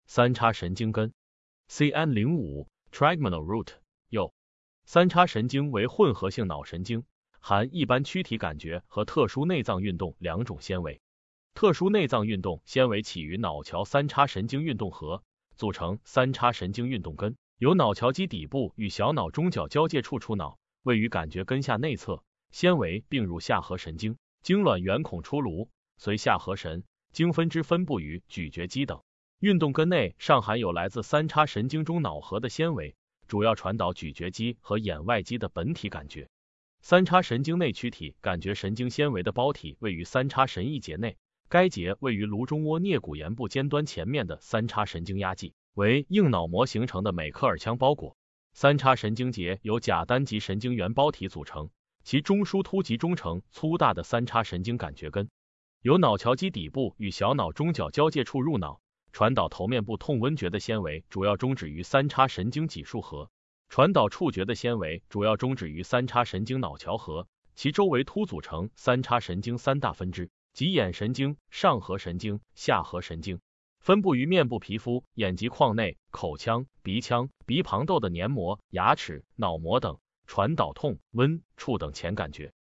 三叉神经根 CN05 Trigeminal root 右。三叉神经为混合性脑神经，含一般躯体感觉和特殊内脏运动两种纤维。特殊内脏运动纤维起于脑桥三叉神经运动核，组成三叉神经运动根，由脑桥基底部与小脑中角交界处出脑，位于感觉根下内侧，纤维并入下颌神经，经卵圆孔出颅，随下颌神经分支分布于咀嚼肌等。运动根内尚含有来自三叉神经中脑核的纤维，主要传导咀嚼肌和眼外肌的本体感觉。三叉神经内躯体感觉神经纤维的胞体位于三叉神驿结内，该结位于颅中窝颞骨沿部尖端前面的三叉神经压际，为硬脑膜形成的美克尔腔包裹。三叉神经节由假单极神经元胞体组成，其中枢突集中成粗大的三叉神经感觉根，由脑桥基底部与小脑中角交界处入脑，传导头面部痛温觉的纤维主要终止于三叉神经脊束核，传导触觉的纤维主要终止于三叉神经脑桥核，其周围突组成三叉神经三大分支，即眼神经、上颌神经、下颌神经，分布于面部皮肤、眼疾眶内、口腔、鼻腔、鼻旁窦的黏膜、牙齿、脑膜等，传导痛、温、触等前感觉。